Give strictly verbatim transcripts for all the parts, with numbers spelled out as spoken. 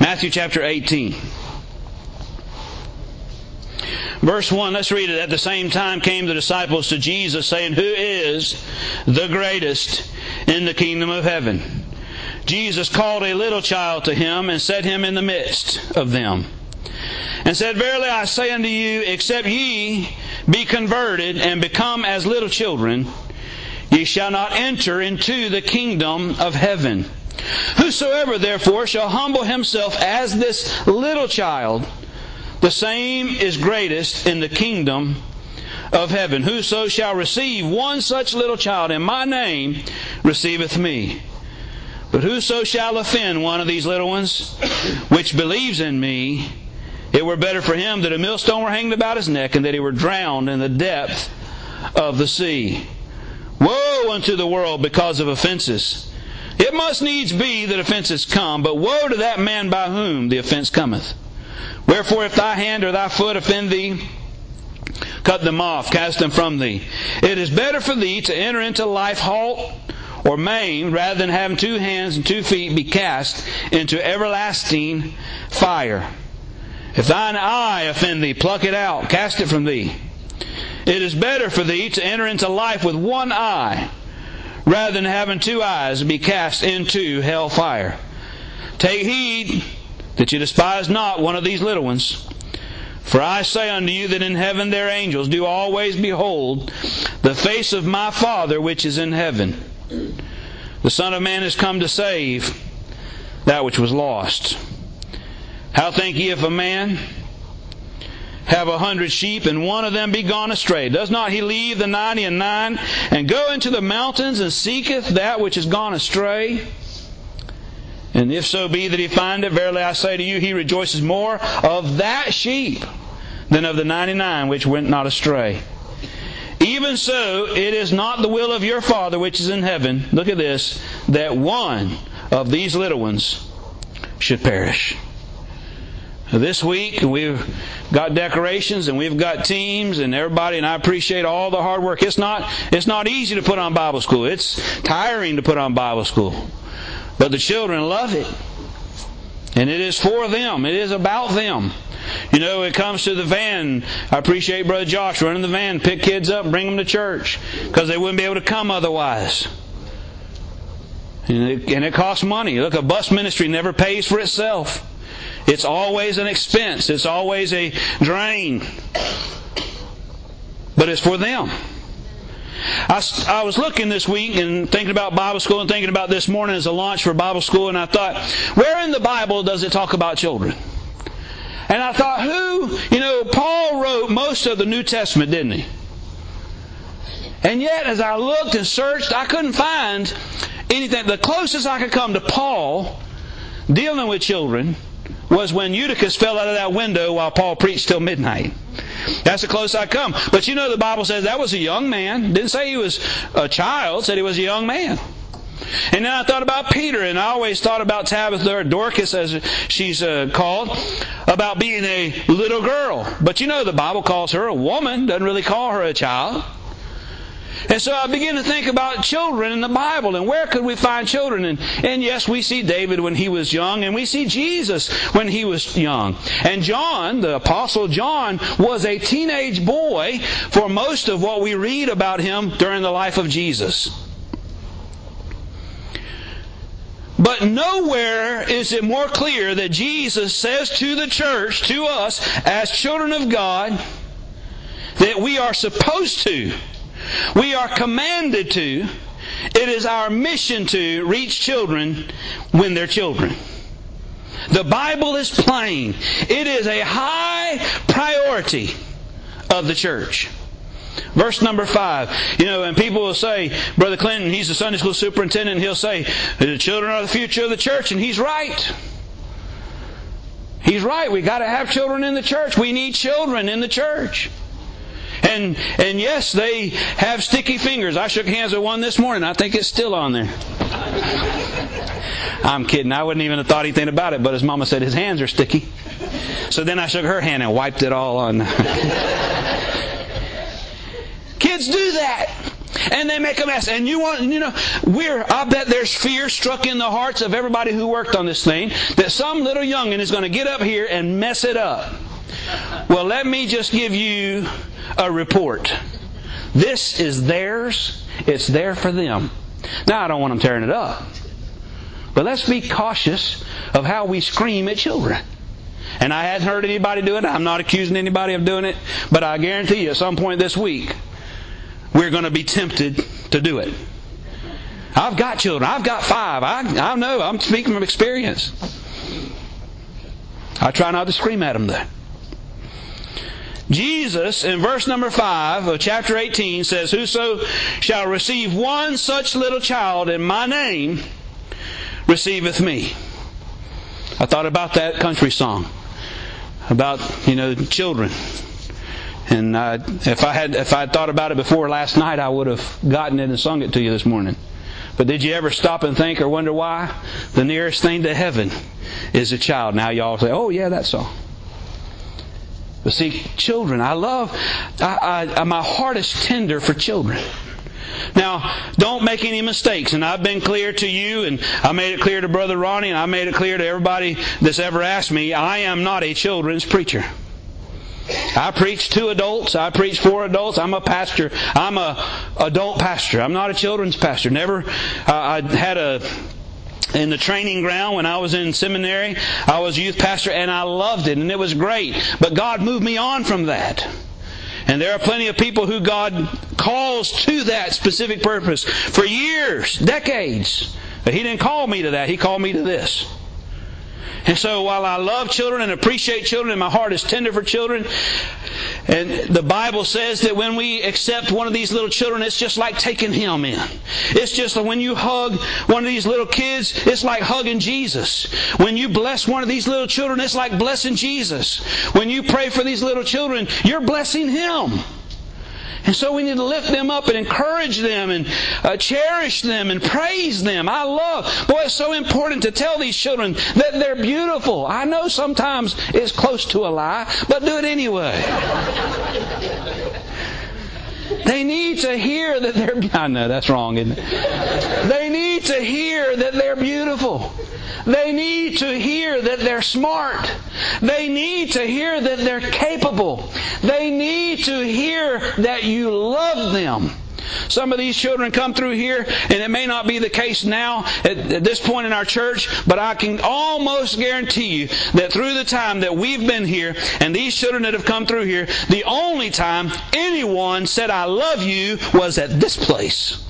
Matthew chapter eighteen. Verse one, let's read it. At the same time came the disciples to Jesus, saying, Who is the greatest in the kingdom of heaven? Jesus called a little child to him, and set him in the midst of them, and said, Verily I say unto you, except ye be converted, and become as little children, ye shall not enter into the kingdom of heaven. Whosoever therefore shall humble himself as this little child, the same is greatest in the kingdom of heaven. Whoso shall receive one such little child in my name, receiveth me. But whoso shall offend one of these little ones, which believes in me, it were better for him that a millstone were hanged about his neck, and that he were drowned in the depth of the sea. Woe unto the world because of offenses! It must needs be that offenses come, but woe to that man by whom the offense cometh. Wherefore if thy hand or thy foot offend thee, cut them off, cast them from thee. It is better for thee to enter into life halt or maimed, rather than having two hands and two feet be cast into everlasting fire. If thine eye offend thee, pluck it out, cast it from thee. It is better for thee to enter into life with one eye, rather than having two eyes be cast into hell fire. Take heed that you despise not one of these little ones. For I say unto you that in heaven their angels do always behold the face of my Father which is in heaven. The Son of Man is come to save that which was lost. How think ye if a man have a hundred sheep, and one of them be gone astray? Does not he leave the ninety and nine, and go into the mountains, and seeketh that which is gone astray? And if so be that he find it, verily I say to you, he rejoices more of that sheep than of the ninety-nine which went not astray. Even so, it is not the will of your Father which is in heaven, look at this, that one of these little ones should perish. This week we've got decorations and we've got teams and everybody, and I appreciate all the hard work. It's not, it's not easy to put on Bible school. It's tiring to put on Bible school. But the children love it. And it is for them. It is about them. You know, when it comes to the van, I appreciate Brother Josh running the van, pick kids up, bring them to church, because they wouldn't be able to come otherwise. And it, and it costs money. Look, a bus ministry never pays for itself. It's always an expense. It's always a drain. But it's for them. I, I was looking this week and thinking about Bible school and thinking about this morning as a launch for Bible school, and I thought, where in the Bible does it talk about children? And I thought, who, you know, Paul wrote most of the New Testament, didn't he? And yet, as I looked and searched, I couldn't find anything. The closest I could come to Paul dealing with children was when Eutychus fell out of that window while Paul preached till midnight. That's the closest I come. But you know, the Bible says that was a young man. Didn't say he was a child. Said he was a young man. And then I thought about Peter, and I always thought about Tabitha, or Dorcas as she's uh, called, about being a little girl. But you know, the Bible calls her a woman. Doesn't really call her a child. And so I began to think about children in the Bible, and where could we find children? And, and yes, we see David when he was young, and we see Jesus when he was young. And John, the Apostle John, was a teenage boy for most of what we read about him during the life of Jesus. But nowhere is it more clear that Jesus says to the church, to us, as children of God, that we are supposed to, we are commanded to, it is our mission to reach children when they're children. The Bible is plain. It is a high priority of the church. Verse number five. You know, and people will say, Brother Clinton, he's the Sunday school superintendent, and he'll say, the children are the future of the church, and he's right. He's right. We've got to have children in the church. We need children in the church. And and yes, they have sticky fingers. I shook hands with one this morning. I think it's still on there. I'm kidding. I wouldn't even have thought anything about it, but his mama said his hands are sticky. So then I shook her hand and wiped it all on. Kids do that. and they make a mess. And you want, you know, we're, I bet there's fear struck in the hearts of everybody who worked on this thing that some little youngin is going to get up here and mess it up. Well, let me just give you a report. This is theirs. It's there for them. Now, I don't want them tearing it up. But let's be cautious of how we scream at children. And I hadn't heard anybody do it. I'm not accusing anybody of doing it. But I guarantee you at some point this week, we're going to be tempted to do it. I've got children. I've got five. I, I know. I'm speaking from experience. I try not to scream at them though. Jesus, in verse number five of chapter eighteen, says, "Whoso shall receive one such little child in my name, receiveth me." I thought about that country song about, you know, children. And I, if I had if I had thought about it before last night, I would have gotten it and sung it to you this morning. But did you ever stop and think or wonder why? The nearest thing to heaven is a child. Now y'all say, "Oh yeah, that song." But see, children, I love, I, I, my heart is tender for children. Now, don't make any mistakes. And I've been clear to you, and I made it clear to Brother Ronnie, and I made it clear to everybody that's ever asked me, I am not a children's preacher. I preach to adults. I preach for adults. I'm a pastor. I'm a adult pastor. I'm not a children's pastor. Never, uh, I had a... In the training ground when I was in seminary, I was a youth pastor and I loved it and it was great. But God moved me on from that. And there are plenty of people who God calls to that specific purpose for years, decades. But He didn't call me to that. He called me to this. And so while I love children and appreciate children and my heart is tender for children, and the Bible says that when we accept one of these little children, it's just like taking Him in. It's just that when you hug one of these little kids, it's like hugging Jesus. When you bless one of these little children, it's like blessing Jesus. When you pray for these little children, you're blessing Him. And so we need to lift them up and encourage them and uh, cherish them and praise them. I love, boy, it's so important to tell these children that they're beautiful. I know sometimes it's close to a lie, but do it anyway. They need to hear that they're, I know that's wrong, isn't it? They need to hear that they're beautiful. They need to hear that they're smart. They need to hear that they're capable. They need to hear that you love them. Some of these children come through here, and it may not be the case now at, at this point in our church, but I can almost guarantee you that through the time that we've been here, and these children that have come through here, the only time anyone said, "I love you," was at this place.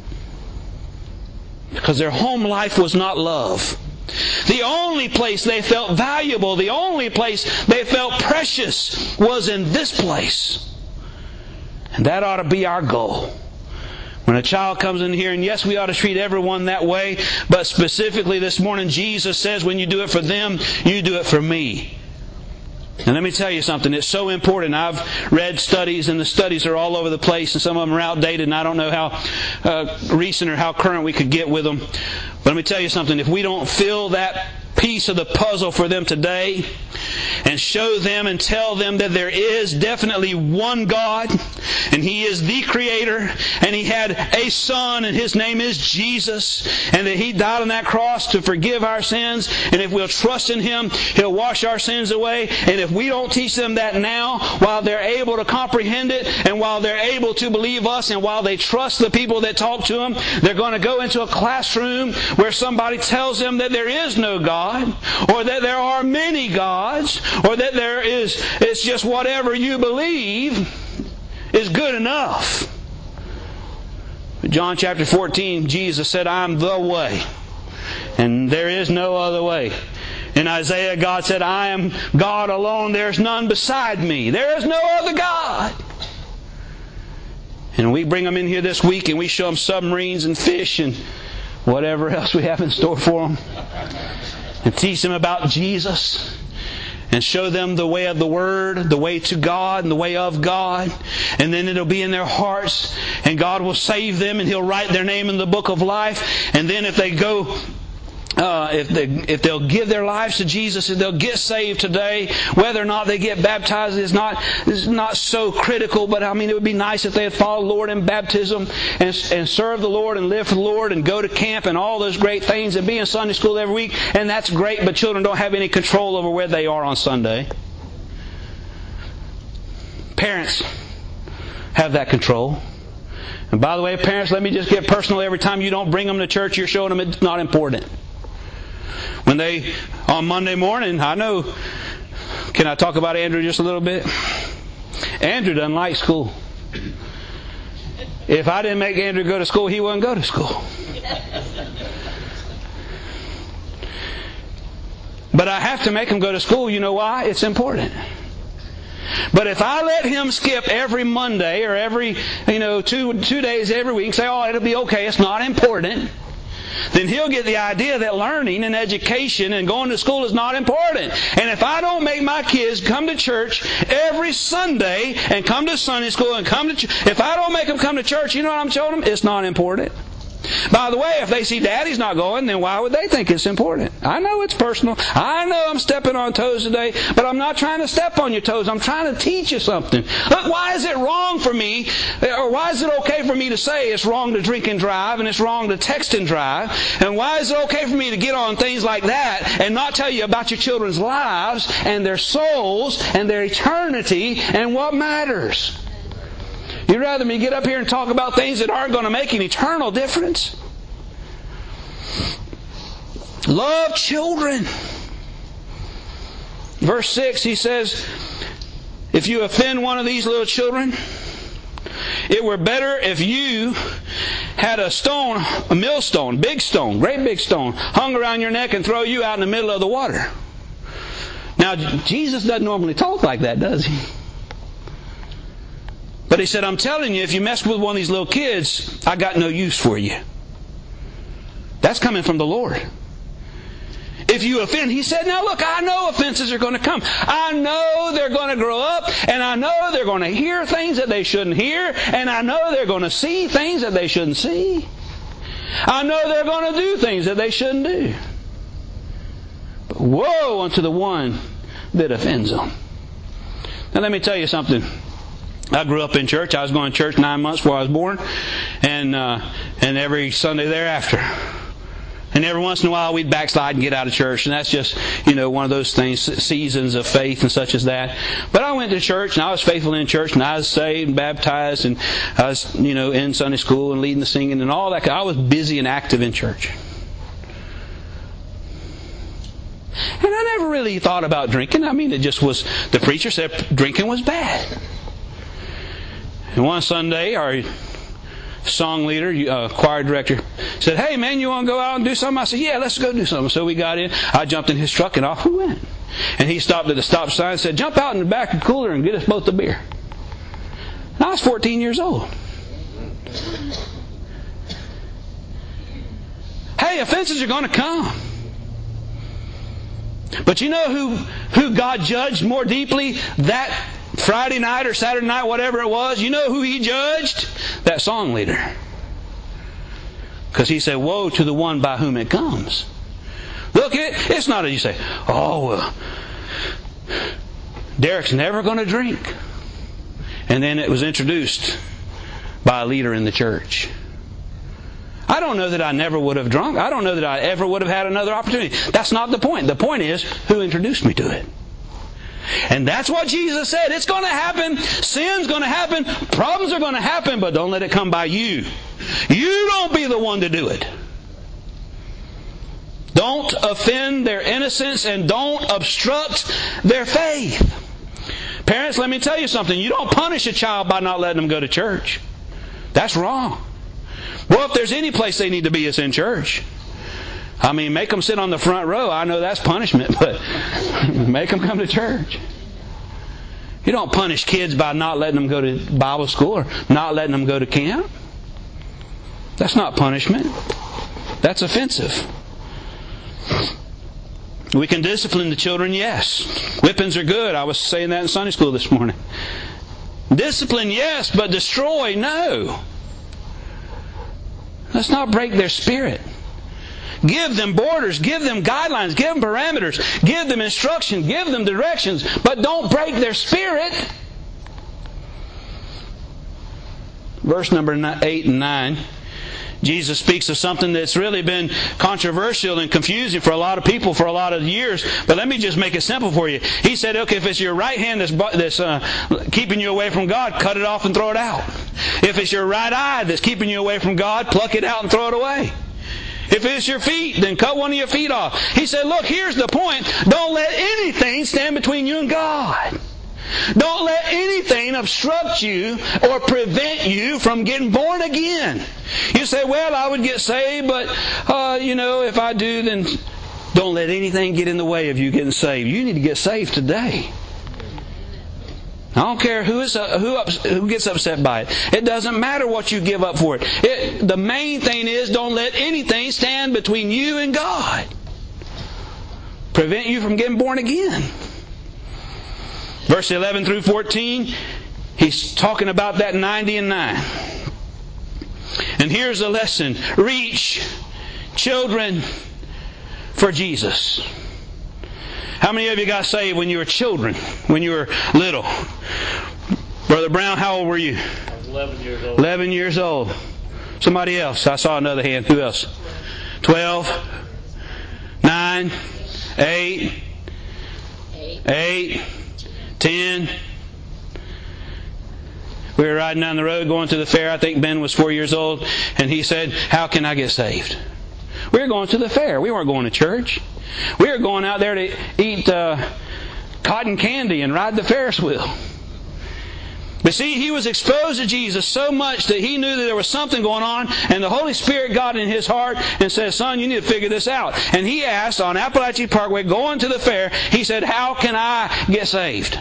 Because their home life was not love. The only place they felt valuable, the only place they felt precious was in this place. And that ought to be our goal. When a child comes in here, and yes, we ought to treat everyone that way, but specifically this morning, Jesus says when you do it for them, you do it for me. And let me tell you something, it's so important. I've read studies, and the studies are all over the place, and some of them are outdated, and I don't know how uh, recent or how current we could get with them. But let me tell you something, if we don't fill that piece of the puzzle for them today and show them and tell them that there is definitely one God and He is the Creator and He had a Son and His name is Jesus and that He died on that cross to forgive our sins, and if we'll trust in Him, He'll wash our sins away. And if we don't teach them that now, while they're able to comprehend it and while they're able to believe us and while they trust the people that talk to them, they're going to go into a classroom where somebody tells them that there is no God, or that there are many gods, or that there is, it's just whatever you believe is good enough. John chapter fourteen, Jesus said, "I am the way, and there is no other way." In Isaiah, God said, "I am God alone, there is none beside me. There is no other God." And we bring them in here this week and we show them submarines and fish and whatever else we have in store for them. And teach them about Jesus. And show them the way of the Word, the way to God, and the way of God. And then it'll be in their hearts. And God will save them and He'll write their name in the book of life. And then if they go... Uh, uh, if they if they'll give their lives to Jesus, if they'll get saved today, whether or not they get baptized is not is not so critical. But I mean, it would be nice if they had followed the Lord in baptism and and serve the Lord and live for the Lord and go to camp and all those great things and be in Sunday school every week. And that's great, but children don't have any control over where they are on Sunday. Parents have that control. And by the way, parents, let me just get personal. Every time you don't bring them to church, you're showing them it's not important. When they, on Monday morning, I know, can I talk about Andrew just a little bit? Andrew doesn't like school. If I didn't make Andrew go to school, he wouldn't go to school. But I have to make him go to school. You know why? It's important. But if I let him skip every Monday or every, you know, two two days every week and say, oh, it'll be okay, it's not important, then he'll get the idea that learning and education and going to school is not important. And if I don't make my kids come to church every Sunday and come to Sunday school and come to church, if I don't make them come to church, you know what I'm telling them? It's not important. By the way, if they see Daddy's not going, then why would they think it's important? I know it's personal. I know I'm stepping on toes today, but I'm not trying to step on your toes. I'm trying to teach you something. Look, why is it wrong for me, or why is it okay for me to say it's wrong to drink and drive and it's wrong to text and drive? And why is it okay for me to get on things like that and not tell you about your children's lives and their souls and their eternity and what matters? You'd rather me get up here and talk about things that aren't going to make an eternal difference? Love children. Verse six, he says, if you offend one of these little children, it were better if you had a stone, a millstone, big stone, great big stone, hung around your neck and throw you out in the middle of the water. Now, Jesus doesn't normally talk like that, does he? But he said, I'm telling you, if you mess with one of these little kids, I got no use for you. That's coming from the Lord. If you offend, he said, now look, I know offenses are going to come. I know they're going to grow up, and I know they're going to hear things that they shouldn't hear, and I know they're going to see things that they shouldn't see. I know they're going to do things that they shouldn't do. But woe unto the one that offends them. Now let me tell you something. I grew up in church. I was going to church nine months before I was born, and uh, and every Sunday thereafter. And every once in a while we'd backslide and get out of church, and that's just, you know, one of those things, seasons of faith and such as that. But I went to church, and I was faithful in church, and I was saved and baptized, and I was, you know, in Sunday school and leading the singing and all that. I was busy and active in church. And I never really thought about drinking. I mean, it just was, the preacher said drinking was bad. And one Sunday, our song leader, uh, choir director, said, hey man, you want to go out and do something? I said, yeah, let's go do something. So we got in. I jumped in his truck and off we went. And he stopped at the stop sign and said, jump out in the back of the cooler and get us both a beer. And I was fourteen years old. Hey, offenses are going to come. But you know who, who God judged more deeply that Friday night or Saturday night, whatever it was? You know who he judged? That song leader. Because he said, woe to the one by whom it comes. Look, it, it's not that you say, oh, well, Derek's never going to drink. And then it was introduced by a leader in the church. I don't know that I never would have drunk. I don't know that I ever would have had another opportunity. That's not the point. The point is, who introduced me to it? And that's what Jesus said. It's going to happen. Sin's going to happen. Problems are going to happen, but don't let it come by you. You don't be the one to do it. Don't offend their innocence and don't obstruct their faith. Parents, let me tell you something. You don't punish a child by not letting them go to church. That's wrong. Well, if there's any place they need to be, it's in church. I mean, make them sit on the front row. I know that's punishment, but make them come to church. You don't punish kids by not letting them go to Bible school or not letting them go to camp. That's not punishment. That's offensive. We can discipline the children, yes. Whippings are good. I was saying that in Sunday school this morning. Discipline, yes, but destroy, no. Let's not break their spirit. Give them borders, give them guidelines, give them parameters, give them instruction, give them directions, but don't break their spirit. Verse number eight and nine. Jesus speaks of something that's really been controversial and confusing for a lot of people for a lot of years. But let me just make it simple for you. He said, okay, if it's your right hand that's, that's uh, keeping you away from God, cut it off and throw it out. If it's your right eye that's keeping you away from God, pluck it out and throw it away. If it's your feet, then cut one of your feet off. He said, look, here's the point. Don't let anything stand between you and God. Don't let anything obstruct you or prevent you from getting born again. You say, well, I would get saved, but, uh, you know, if I do, then don't let anything get in the way of you getting saved. You need to get saved today. I don't care who is uh, who ups, who gets upset by it. It doesn't matter what you give up for it. it. The main thing is don't let anything stand between you and God. Prevent you from getting born again. Verse eleven through fourteen, he's talking about that ninety and nine. And here's a lesson. Reach children for Jesus. How many of you got saved when you were children, when you were little? Brother Brown, how old were you? I was eleven years old. eleven years old. Somebody else. I saw another hand. Who else? twelve? nine? eight? eight? ten? We were riding down the road going to the fair. I think Ben was four years old. And he said, how can I get saved? We were going to the fair. We weren't going to church. We were going out there to eat uh, cotton candy and ride the Ferris wheel. But see, he was exposed to Jesus so much that he knew that there was something going on, and the Holy Spirit got in his heart and said, son, you need to figure this out. And he asked on Appalachian Parkway, going to the fair, he said, how can I get saved?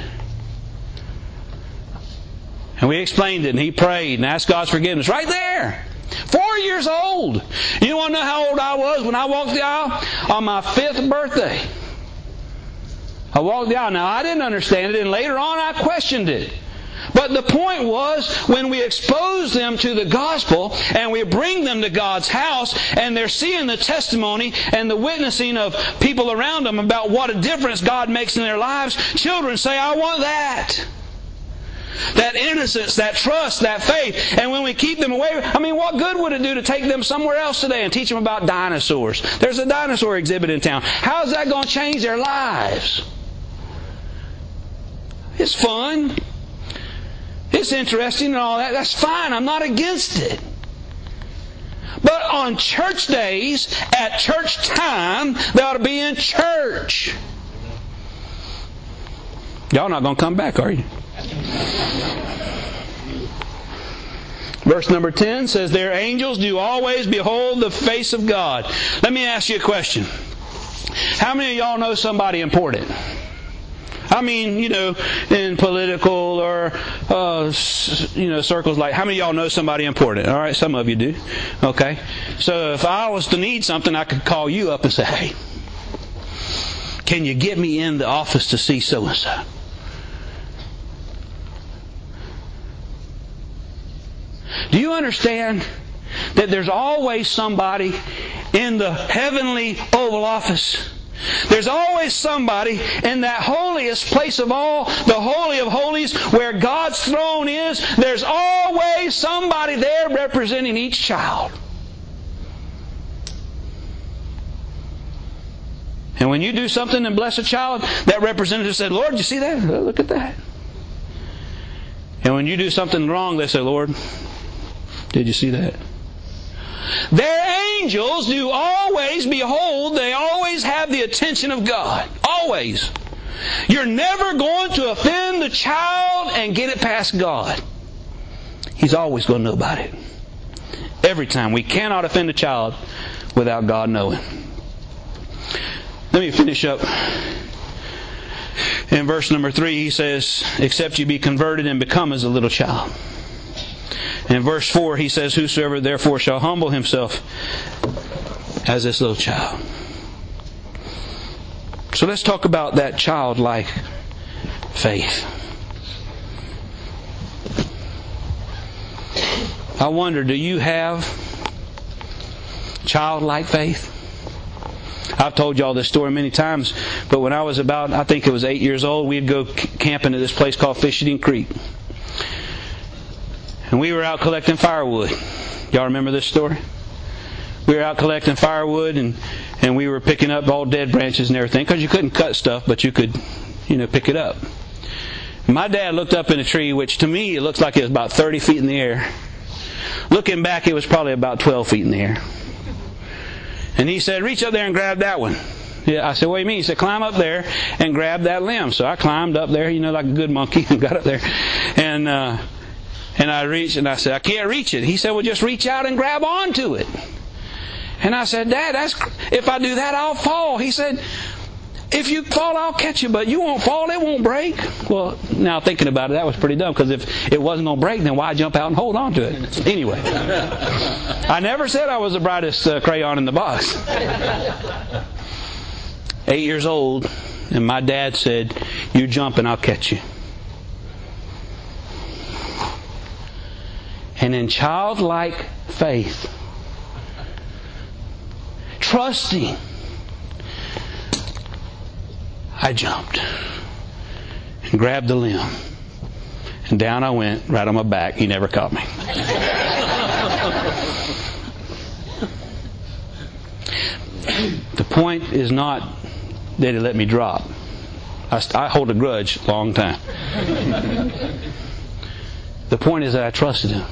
And we explained it, and he prayed and asked God's forgiveness right there. Four years old. You want to know how old I was when I walked the aisle? On my fifth birthday. I walked the aisle. Now, I didn't understand it, and later on I questioned it. But the point was, when we expose them to the gospel and we bring them to God's house and they're seeing the testimony and the witnessing of people around them about what a difference God makes in their lives, children say, I want that. That innocence, that trust, that faith. And when we keep them away, I mean, what good would it do to take them somewhere else today and teach them about dinosaurs? There's a dinosaur exhibit in town. How is that going to change their lives? It's fun. It's interesting and all that. That's fine. I'm not against it. But on church days, at church time, they ought to be in church. Y'all not going to come back, are you? Verse number ten says, their angels do always behold the face of God. Let me ask you a question. How many of y'all know somebody important? I mean, you know, in political or, uh, you know, circles like, how many of y'all know somebody important? All right, some of you do. Okay. So if I was to need something, I could call you up and say, hey, can you get me in the office to see so-and-so? Do you understand that there's always somebody in the heavenly Oval Office? There's always somebody in that holiest place of all, the Holy of Holies, where God's throne is. There's always somebody there representing each child. And when you do something and bless a child, that representative said, Lord, you see that? Look at that. And when you do something wrong, they say, Lord, did you see that? Their angels do always behold, they always have the attention of God. Always. You're never going to offend the child and get it past God. He's always going to know about it. Every time. We cannot offend a child without God knowing. Let me finish up. In verse number three, he says, except you be converted and become as a little child. In verse four, he says, whosoever therefore shall humble himself as this little child. So let's talk about that childlike faith. I wonder, do you have childlike faith? I've told y'all this story many times, but when I was about, I think it was eight years old, we'd go camping at this place called Fishing Creek. And we were out collecting firewood. Y'all remember this story? We were out collecting firewood, and, and we were picking up all dead branches and everything, because you couldn't cut stuff, but you could, you know, pick it up. My dad looked up in a tree, which to me it looks like it was about thirty feet in the air. Looking back, it was probably about twelve feet in the air. And he said, reach up there and grab that one. Yeah, I said, what do you mean? He said, climb up there and grab that limb. So I climbed up there, you know, like a good monkey, and got up there. And uh, and I reached, and I said, I can't reach it. He said, well, just reach out and grab onto it. And I said, Dad, that's if I do that, I'll fall. He said, if you fall, I'll catch you, but you won't fall, it won't break. Well, now thinking about it, that was pretty dumb, because if it wasn't going to break, then why jump out and hold on to it? Anyway, I never said I was the brightest uh, crayon in the box. Eight years old, and my dad said, you jump and I'll catch you. And in childlike faith, trusting, I jumped and grabbed the limb. And down I went, right on my back. He never caught me. The point is not that he let me drop. I, I hold a grudge a long time. The point is that I trusted him.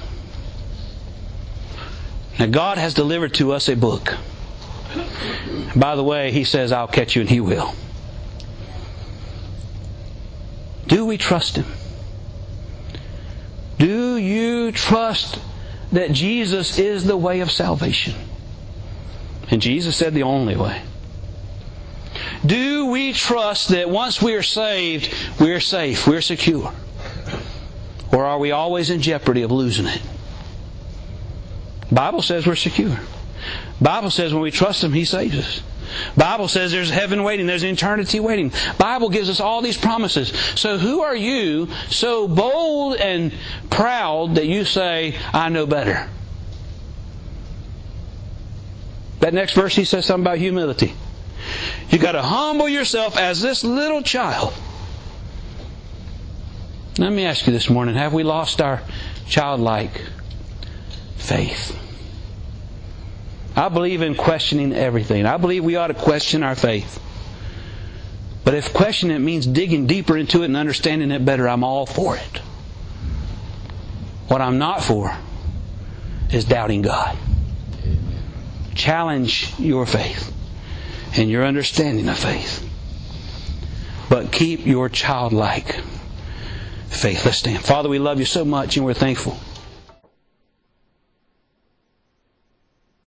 Now God has delivered to us a book. By the way, He says, I'll catch you, and He will. Do we trust Him? Do you trust that Jesus is the way of salvation? And Jesus said the only way. Do we trust that once we are saved, we are safe, we are secure? Or are we always in jeopardy of losing it? The Bible says we're secure. The Bible says when we trust Him, He saves us. Bible says there's heaven waiting, there's eternity waiting. Bible gives us all these promises. So who are you so bold and proud that you say, I know better? That next verse, he says something about humility. You got to humble yourself as this little child. Let me ask you this morning, have we lost our childlike faith? I believe in questioning everything. I believe we ought to question our faith. But if questioning it means digging deeper into it and understanding it better, I'm all for it. What I'm not for is doubting God. Challenge your faith and your understanding of faith. But keep your childlike faith. Let's stand. Father, we love you so much and we're thankful